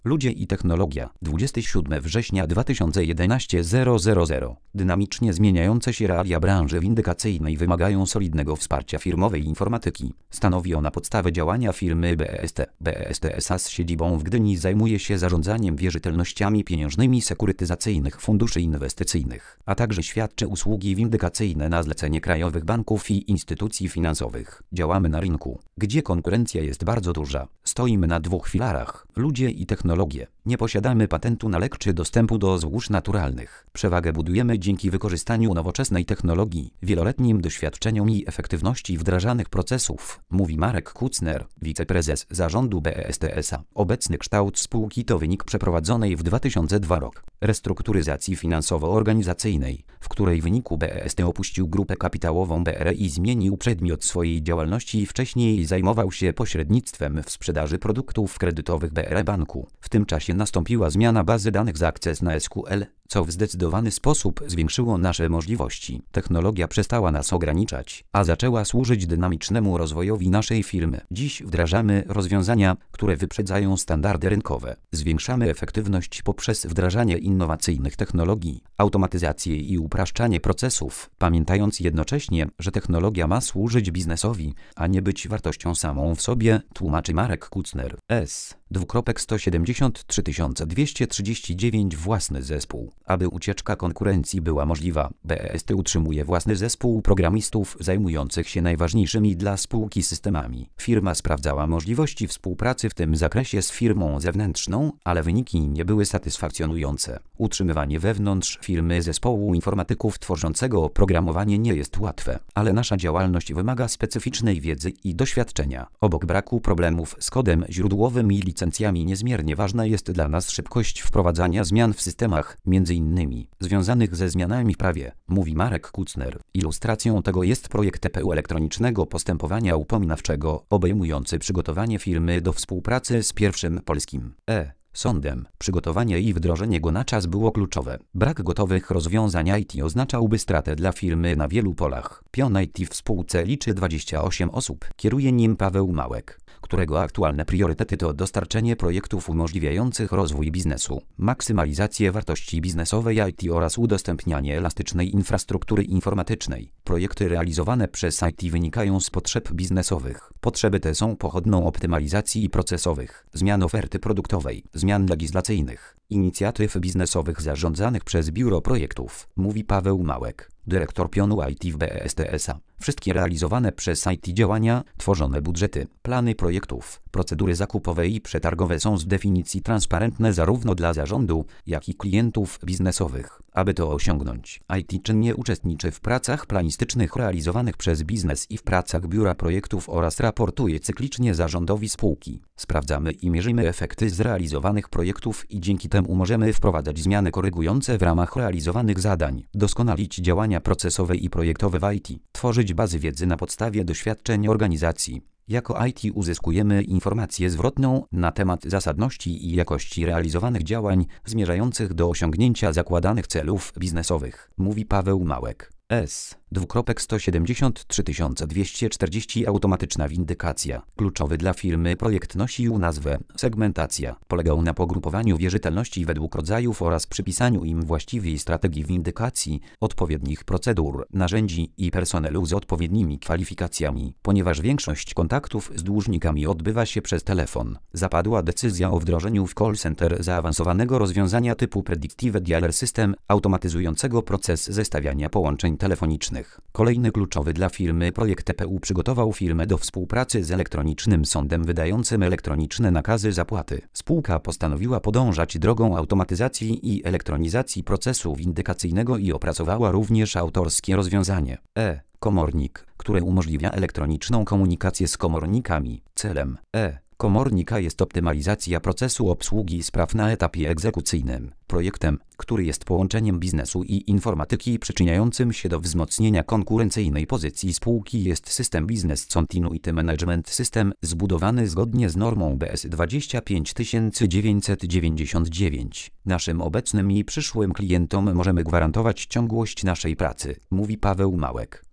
Ludzie i technologia. 27 września 2011 000. Dynamicznie zmieniające się realia branży windykacyjnej wymagają solidnego wsparcia firmowej informatyki. Stanowi ona podstawę działania firmy BEST. BEST S.A. z siedzibą w Gdyni zajmuje się zarządzaniem wierzytelnościami pieniężnymi sekurytyzacyjnych funduszy inwestycyjnych, a także świadczy usługi windykacyjne na zlecenie krajowych banków i instytucji finansowych. Działamy na rynku, gdzie konkurencja jest bardzo duża. Stoimy na dwóch filarach: ludzie i technologie. Nie posiadamy patentu na lek czy dostępu do złóż naturalnych. Przewagę budujemy dzięki wykorzystaniu nowoczesnej technologii, wieloletnim doświadczeniom i efektywności wdrażanych procesów, mówi Marek Kucner, wiceprezes zarządu BEST S.A. Obecny kształt spółki to wynik przeprowadzonej w 2002 rok restrukturyzacji finansowo-organizacyjnej, w której wyniku BEST opuścił grupę kapitałową BR i zmienił przedmiot swojej działalności. Wcześniej zajmował się pośrednictwem w sprzedaży produktów kredytowych BR Banku. W tym czasie nastąpiła zmiana bazy danych z Access na SQL, co w zdecydowany sposób zwiększyło nasze możliwości. Technologia przestała nas ograniczać, a zaczęła służyć dynamicznemu rozwojowi naszej firmy. Dziś wdrażamy rozwiązania, które wyprzedzają standardy rynkowe. Zwiększamy efektywność poprzez wdrażanie innowacyjnych technologii, automatyzację i upraszczanie procesów, pamiętając jednocześnie, że technologia ma służyć biznesowi, a nie być wartością samą w sobie, tłumaczy Marek Kucner. 173 239 własny zespół. Aby ucieczka konkurencji była możliwa, BEST utrzymuje własny zespół programistów zajmujących się najważniejszymi dla spółki systemami. Firma sprawdzała możliwości współpracy w tym zakresie z firmą zewnętrzną, ale wyniki nie były satysfakcjonujące. Utrzymywanie wewnątrz firmy zespołu informatyków tworzącego oprogramowanie nie jest łatwe, ale nasza działalność wymaga specyficznej wiedzy i doświadczenia. Obok braku problemów z kodem źródłowym i licencjami niezmiernie ważna jest dla nas szybkość wprowadzania zmian w systemach, między innymi związanych ze zmianami w prawie, mówi Marek Kucner. Ilustracją tego jest projekt TPU elektronicznego postępowania upominawczego, obejmujący przygotowanie firmy do współpracy z pierwszym polskim sądem. Przygotowanie i wdrożenie go na czas było kluczowe. Brak gotowych rozwiązań IT oznaczałby stratę dla firmy na wielu polach. Pion IT w spółce liczy 28 osób. Kieruje nim Paweł Małek, którego aktualne priorytety to dostarczenie projektów umożliwiających rozwój biznesu, maksymalizację wartości biznesowej IT oraz udostępnianie elastycznej infrastruktury informatycznej. Projekty realizowane przez IT wynikają z potrzeb biznesowych. Potrzeby te są pochodną optymalizacji procesowych, zmian oferty produktowej, zmian legislacyjnych, inicjatyw biznesowych zarządzanych przez biuro projektów, mówi Paweł Małek, dyrektor pionu IT w BEST S.A. Wszystkie realizowane przez IT działania, tworzone budżety, plany projektów, procedury zakupowe i przetargowe są z definicji transparentne zarówno dla zarządu, jak i klientów biznesowych. Aby to osiągnąć, IT czynnie uczestniczy w pracach planistycznych realizowanych przez biznes i w pracach biura projektów oraz raportuje cyklicznie zarządowi spółki. Sprawdzamy i mierzymy efekty zrealizowanych projektów i dzięki temu możemy wprowadzać zmiany korygujące w ramach realizowanych zadań, doskonalić działania procesowe i projektowe w IT, tworzyć bazy wiedzy na podstawie doświadczeń organizacji. Jako IT uzyskujemy informację zwrotną na temat zasadności i jakości realizowanych działań zmierzających do osiągnięcia zakładanych celów biznesowych, mówi Paweł Małek. 173 240 Automatyczna windykacja. Kluczowy dla firmy projekt nosił nazwę segmentacja. Polegał na pogrupowaniu wierzytelności według rodzajów oraz przypisaniu im właściwej strategii windykacji, odpowiednich procedur, narzędzi i personelu z odpowiednimi kwalifikacjami. Ponieważ większość kontaktów z dłużnikami odbywa się przez telefon, zapadła decyzja o wdrożeniu w call center zaawansowanego rozwiązania typu Predictive Dialer System, automatyzującego proces zestawiania połączeń telefonicznych. Kolejny kluczowy dla firmy projekt TPU przygotował firmę do współpracy z elektronicznym sądem wydającym elektroniczne nakazy zapłaty. Spółka postanowiła podążać drogą automatyzacji i elektronizacji procesu windykacyjnego i opracowała również autorskie rozwiązanie komornik, które umożliwia elektroniczną komunikację z komornikami. Celem komornika jest optymalizacja procesu obsługi spraw na etapie egzekucyjnym. Projektem, który jest połączeniem biznesu i informatyki przyczyniającym się do wzmocnienia konkurencyjnej pozycji spółki, jest system Business Continuity Management System zbudowany zgodnie z normą BS 25999. Naszym obecnym i przyszłym klientom możemy gwarantować ciągłość naszej pracy, mówi Paweł Małek.